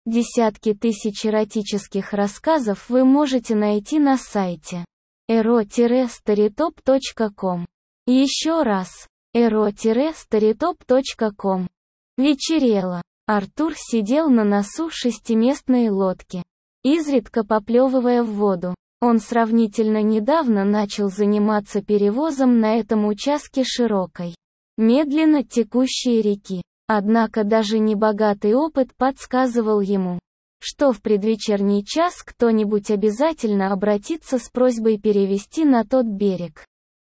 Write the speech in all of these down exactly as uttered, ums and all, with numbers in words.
Десятки тысяч эротических рассказов вы можете найти на сайте эро старитоп точка ком. Еще раз, эро старитоп точка ком. Вечерело. Артур сидел на носу шестиместной лодки, изредка поплевывая в воду. Он сравнительно недавно начал заниматься перевозом на этом участке широкой, медленно текущей реки. Однако даже небогатый опыт подсказывал ему, что в предвечерний час кто-нибудь обязательно обратится с просьбой перевести на тот берег.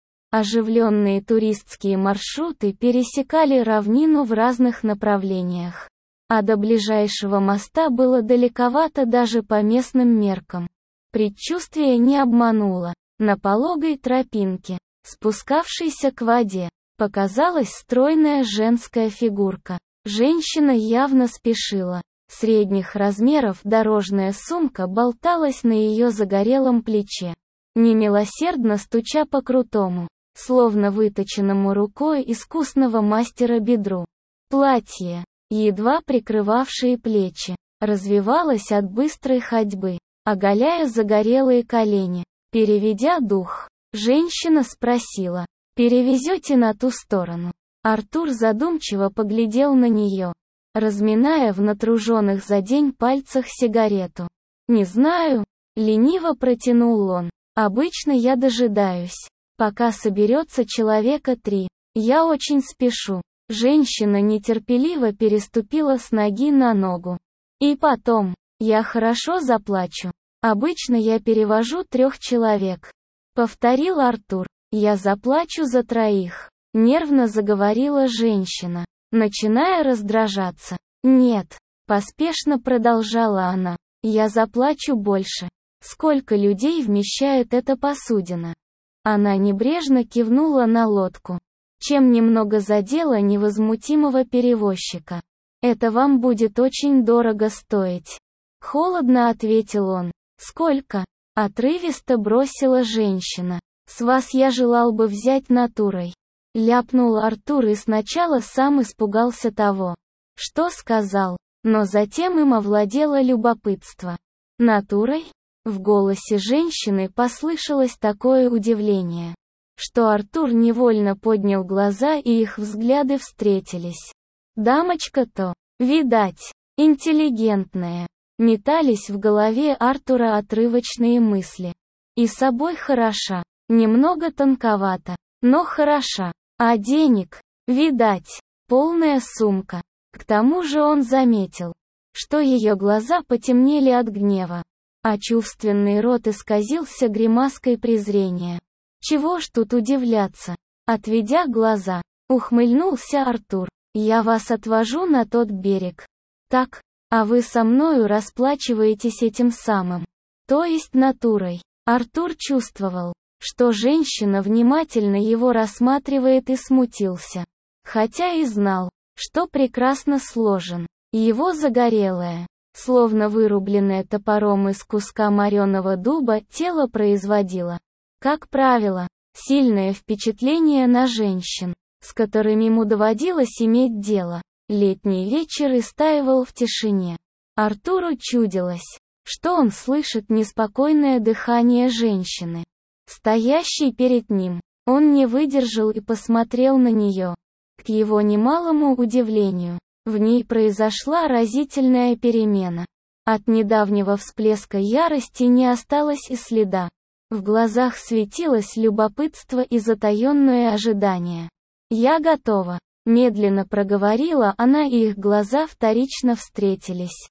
Оживленные туристские маршруты пересекали равнину в разных направлениях, а до ближайшего моста было далековато даже по местным меркам. Предчувствие не обмануло. На пологой тропинке, спускавшейся к воде, показалась стройная женская фигурка. Женщина явно спешила. Средних размеров дорожная сумка болталась на ее загорелом плече, немилосердно стуча по крутому, словно выточенному рукой искусного мастера бедру. Платье, едва прикрывавшее плечи, развивалось от быстрой ходьбы, оголяя загорелые колени. Переведя дух, женщина спросила: «Перевезете на ту сторону?» Артур задумчиво поглядел на нее, разминая в натруженных за день пальцах сигарету. «Не знаю», — лениво протянул он. «Обычно я дожидаюсь, пока соберется человека три. Я очень спешу». Женщина нетерпеливо переступила с ноги на ногу. «И потом, я хорошо заплачу. Обычно я перевожу трех человек», — повторил Артур. «Я заплачу за троих», — нервно заговорила женщина, начиная раздражаться. «Нет», — поспешно продолжала она, — «я заплачу больше. Сколько людей вмещает эта посудина?» Она небрежно кивнула на лодку, чем немного задела невозмутимого перевозчика. «Это вам будет очень дорого стоить», — холодно ответил он. «Сколько?» — отрывисто бросила женщина. «С вас я желал бы взять натурой», — ляпнул Артур и сначала сам испугался того, что сказал, но затем им овладело любопытство. «Натурой?» В голосе женщины послышалось такое удивление, что Артур невольно поднял глаза, и их взгляды встретились. Дамочка-то, видать, интеллигентная. Метались в голове Артура отрывочные мысли. И собой хороша, немного тонковата, но хороша. А денег, видать, полная сумка. К тому же он заметил, что ее глаза потемнели от гнева, а чувственный рот исказился гримаской презрения. «Чего ж тут удивляться?» Отведя глаза, ухмыльнулся Артур. «Я вас отвожу на тот берег. Так, а вы со мною расплачиваетесь этим самым, то есть натурой». Артур чувствовал, что женщина внимательно его рассматривает, и смутился. Хотя и знал, что прекрасно сложен. Его загорелое, словно вырубленное топором из куска мореного дуба, тело производило, как правило, сильное впечатление на женщин, с которыми ему доводилось иметь дело. Летний вечер истаивал в тишине. Артуру чудилось, что он слышит неспокойное дыхание женщины, стоящей перед ним. Он не выдержал и посмотрел на нее. К его немалому удивлению, в ней произошла разительная перемена. От недавнего всплеска ярости не осталось и следа. В глазах светилось любопытство и затаённое ожидание. «Я готова», — медленно проговорила она, и их глаза вторично встретились.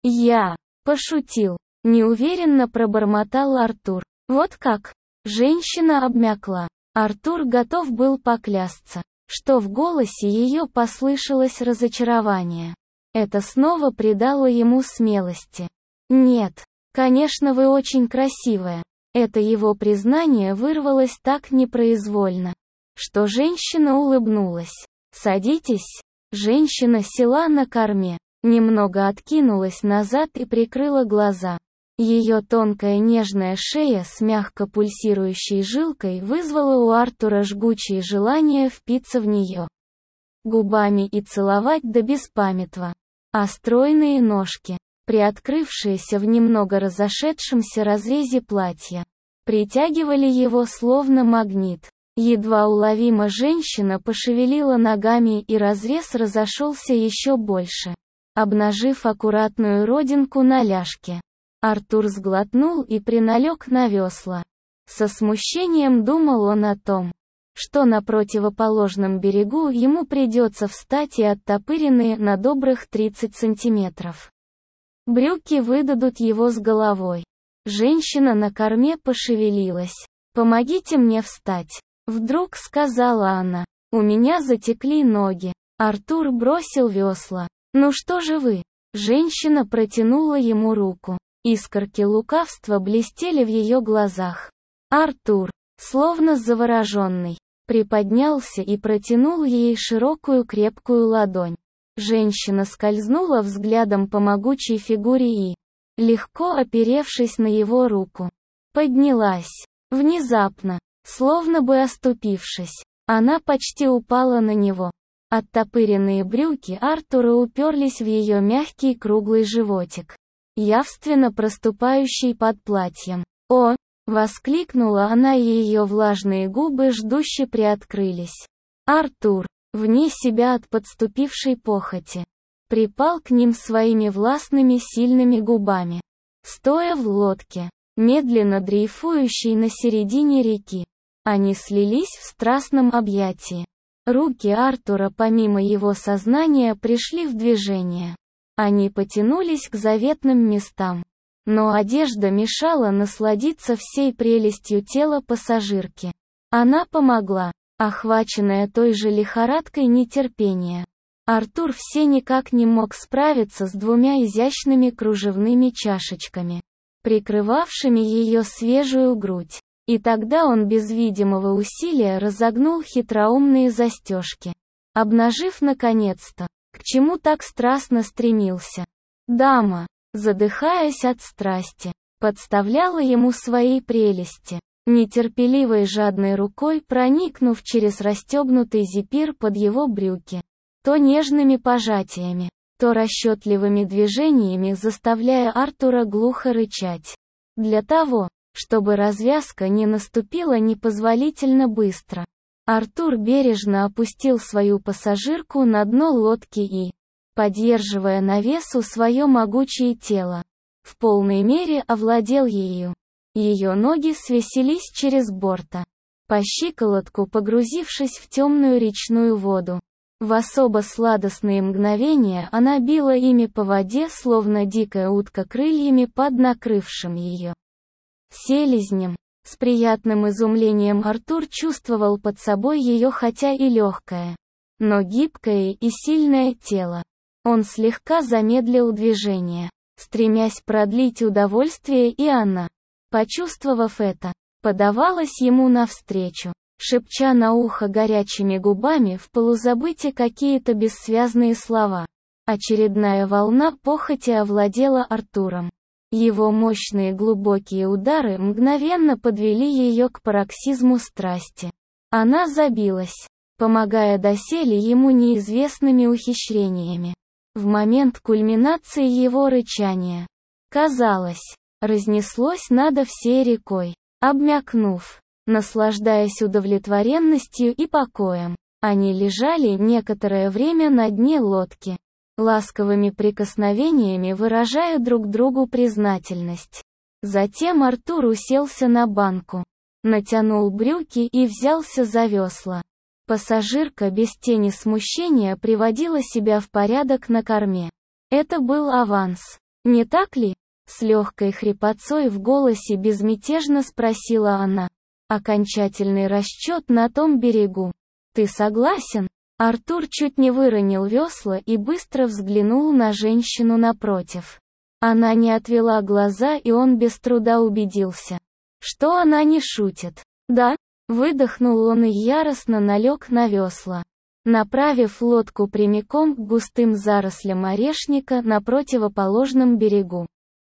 «Я пошутил», — неуверенно пробормотал Артур. «Вот как?» Женщина обмякла. Артур готов был поклясться, что в голосе ее послышалось разочарование. Это снова придало ему смелости. «Нет, конечно, вы очень красивая». Это его признание вырвалось так непроизвольно, что женщина улыбнулась. «Садитесь». Женщина села на корме, немного откинулась назад и прикрыла глаза. Ее тонкая нежная шея с мягко пульсирующей жилкой вызвала у Артура жгучее желание впиться в нее губами и целовать до беспамятства. А стройные ножки, приоткрывшиеся в немного разошедшемся разрезе платья, притягивали его словно магнит. Едва уловимо женщина пошевелила ногами, и разрез разошелся еще больше, обнажив аккуратную родинку на ляжке. Артур сглотнул и приналег на весла. Со смущением думал он о том, что на противоположном берегу ему придется встать и оттопыренные на добрых тридцать сантиметров брюки выдадут его с головой. Женщина на корме пошевелилась. «Помогите мне встать», — вдруг сказала она. «У меня затекли ноги». Артур бросил весла. «Ну что же вы?» Женщина протянула ему руку. Искорки лукавства блестели в ее глазах. Артур, словно завороженный, приподнялся и протянул ей широкую крепкую ладонь. Женщина скользнула взглядом по могучей фигуре и, легко оперевшись на его руку, поднялась. Внезапно, словно бы оступившись, она почти упала на него. Оттопыренные брюки Артура уперлись в ее мягкий круглый животик, явственно проступающий под платьем. «О!» — воскликнула она, и ее влажные губы ждуще приоткрылись. Артур, вне себя от подступившей похоти, припал к ним своими властными сильными губами. Стоя в лодке, медленно дрейфующей на середине реки, они слились в страстном объятии. Руки Артура помимо его сознания пришли в движение. Они потянулись к заветным местам. Но одежда мешала насладиться всей прелестью тела пассажирки. Она помогла, охваченная той же лихорадкой нетерпения. Артур все никак не мог справиться с двумя изящными кружевными чашечками, прикрывавшими ее свежую грудь. И тогда он без видимого усилия разогнул хитроумные застежки, обнажив наконец-то, к чему так страстно стремился. Дама, задыхаясь от страсти, подставляла ему свои прелести, нетерпеливой жадной рукой проникнув через расстегнутый зипир под его брюки, то нежными пожатиями, то расчетливыми движениями заставляя Артура глухо рычать. Для того, чтобы развязка не наступила непозволительно быстро, Артур бережно опустил свою пассажирку на дно лодки и, поддерживая на весу свое могучее тело, в полной мере овладел ею. Ее ноги свесились через борта, по щиколотку погрузившись в темную речную воду. В особо сладостные мгновения она била ими по воде, словно дикая утка крыльями под накрывшим ее селезнем. С приятным изумлением Артур чувствовал под собой ее хотя и легкое, но гибкое и сильное тело. Он слегка замедлил движение, стремясь продлить удовольствие, и она, почувствовав это, подавалась ему навстречу, шепча на ухо горячими губами в полузабыте какие-то бессвязные слова. Очередная волна похоти овладела Артуром. Его мощные глубокие удары мгновенно подвели ее к пароксизму страсти. Она забилась, помогая доселе ему неизвестными ухищрениями. В момент кульминации его рычания, казалось, разнеслось надо всей рекой. Обмякнув, наслаждаясь удовлетворенностью и покоем, они лежали некоторое время на дне лодки, ласковыми прикосновениями выражая друг другу признательность. Затем Артур уселся на банку, натянул брюки и взялся за весла. Пассажирка без тени смущения приводила себя в порядок на корме. Это был аванс, не так ли? С легкой хрипотцой в голосе безмятежно спросила она. Окончательный расчет на том берегу. Ты согласен? Артур чуть не выронил весла и быстро взглянул на женщину напротив. Она не отвела глаза, и он без труда убедился, что она не шутит. Да? Выдохнул он и яростно налег на весла, направив лодку прямиком к густым зарослям орешника на противоположном берегу.